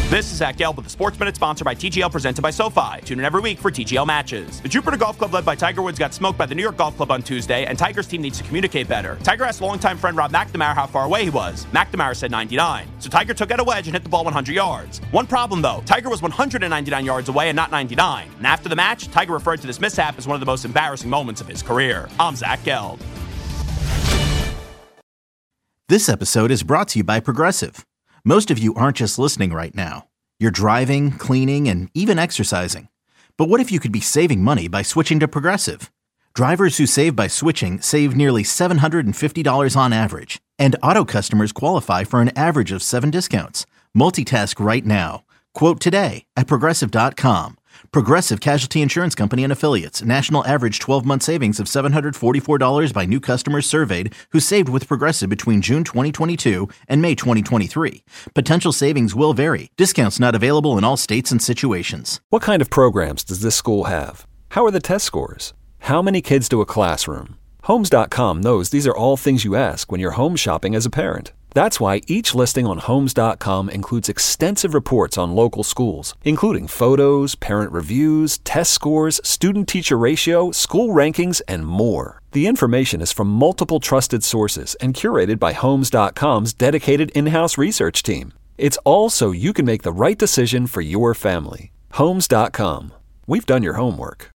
This is Zach Gelb with the Sports Minute, sponsored by TGL, presented by SoFi. Tune in every week for TGL matches. The Jupiter Golf Club, led by Tiger Woods, got smoked by the New York Golf Club on Tuesday, and Tiger's team needs to communicate better. Tiger asked longtime friend Rob McNamara how far away he was. McNamara said 99. So Tiger took out a wedge and hit the ball 100 yards. One problem, though. Tiger was 199 yards away and not 99. And after the match, Tiger referred to this mishap as one of the most embarrassing moments of his career. I'm Zach Gelb. This episode is brought to you by Progressive. Most of you aren't just listening right now. You're driving, cleaning, and even exercising. But what if you could be saving money by switching to Progressive? Drivers who save by switching save nearly $750 on average. And auto customers qualify for an average of 7 discounts. Multitask right now. Quote today at Progressive.com. Progressive Casualty Insurance Company and Affiliates. National average 12-month savings of $744 by new customers surveyed who saved with Progressive between June 2022 and May 2023. Potential savings will vary. Discounts not available in all states and situations. What kind of programs does this school have? How are the test scores? How many kids do a classroom? Homes.com knows these are all things you ask when you're home shopping as a parent. That's why each listing on Homes.com includes extensive reports on local schools, including photos, parent reviews, test scores, student-teacher ratio, school rankings, and more. The information is from multiple trusted sources and curated by Homes.com's dedicated in-house research team. It's all so you can make the right decision for your family. Homes.com. We've done your homework.